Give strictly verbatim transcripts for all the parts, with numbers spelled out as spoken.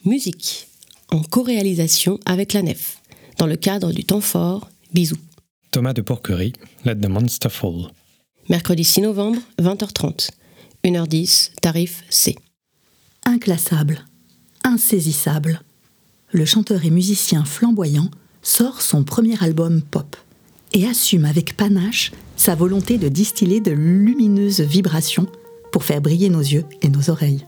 Musique, en co-réalisation avec la Nef, dans le cadre du temps fort, bisous. Thomas de Pourquerie, Let the Monster Fall. Mercredi six novembre, vingt heures trente. une heure dix, tarif C. Inclassable, insaisissable. Le chanteur et musicien flamboyant sort son premier album pop et assume avec panache sa volonté de distiller de lumineuses vibrations pour faire briller nos yeux et nos oreilles.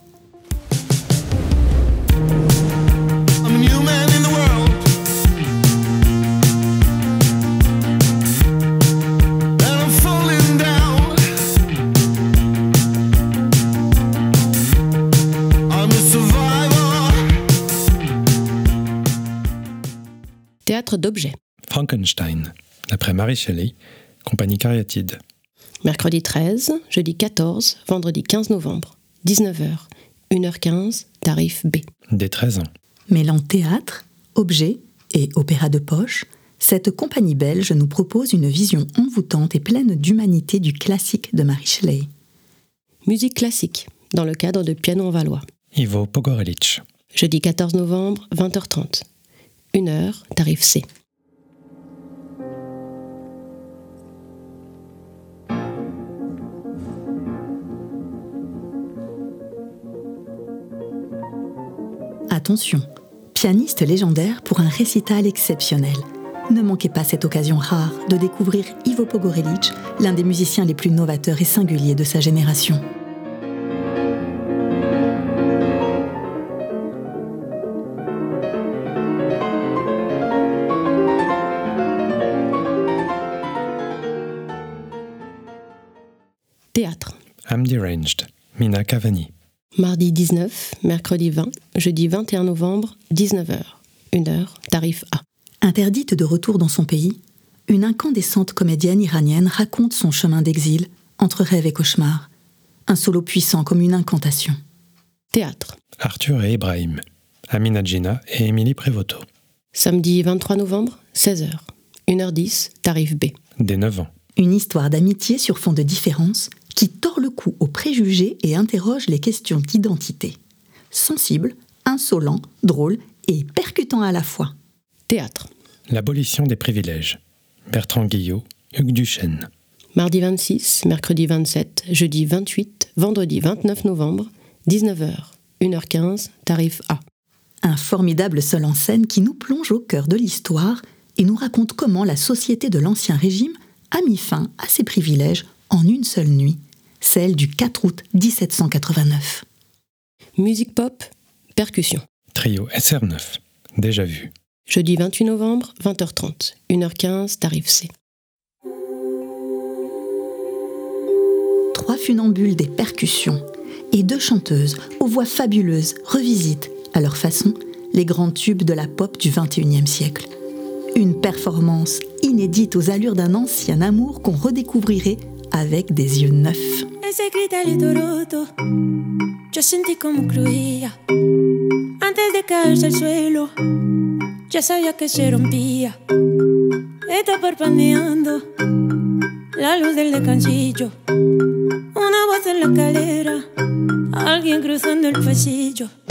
Théâtre d'objets. Frankenstein, d'après Mary Shelley, compagnie Cariatide. Mercredi treize, jeudi quatorze, vendredi quinze novembre, dix-neuf heures, une heure quinze, tarif B. Dès treize ans. Mêlant théâtre, objets et opéra de poche, cette compagnie belge nous propose une vision envoûtante et pleine d'humanité du classique de Mary Shelley. Musique classique, dans le cadre de Piano en Valois. Ivo Pogorelic. Jeudi quatorze novembre, vingt heures trente. une heure, tarif C. Attention, pianiste légendaire pour un récital exceptionnel. Ne manquez pas cette occasion rare de découvrir Ivo Pogorelic, l'un des musiciens les plus novateurs et singuliers de sa génération. Théâtre. I'm Deranged, Mina Cavani. Mardi dix-neuf, mercredi vingt, jeudi vingt et un novembre, dix-neuf heures, une heure, tarif A. Interdite de retour dans son pays, une incandescente comédienne iranienne raconte son chemin d'exil entre rêve et cauchemar. Un solo puissant comme une incantation. Théâtre. Arthur et Ibrahim, Amina Gina et Émilie Prévoto. Samedi vingt-trois novembre, seize heures, une heure dix, tarif B. Dès neuf ans. Une histoire d'amitié sur fond de différence qui tord le cou aux préjugés et interroge les questions d'identité. Sensible, insolent, drôle et percutant à la fois. Théâtre. L'abolition des privilèges, Bertrand Guillot, Hugues Duchesne. Mardi vingt-six, mercredi vingt-sept, jeudi vingt-huit, vendredi vingt-neuf novembre, dix-neuf heures, une heure quinze, tarif A. Un formidable seul en scène qui nous plonge au cœur de l'histoire et nous raconte comment la société de l'Ancien Régime a mis fin à ses privilèges en une seule nuit, celle du quatre août dix-sept cent quatre-vingt-neuf. Musique pop, percussion. Trio S R neuf, déjà vu. Jeudi vingt-huit novembre, vingt heures trente, une heure quinze, tarif C. Trois funambules des percussions et deux chanteuses aux voix fabuleuses revisitent, à leur façon, les grands tubes de la pop du vingt et unième siècle. Une performance inédite aux allures d'un ancien amour qu'on redécouvrirait avec des yeux neufs. Ese cristalito roto, yo sentí como cruía. Antes de caerse al suelo, ya sabía que se rompía. Está parpadeando la luz del descansillo. Una voz en la escalera, alguien cruzando el pasillo.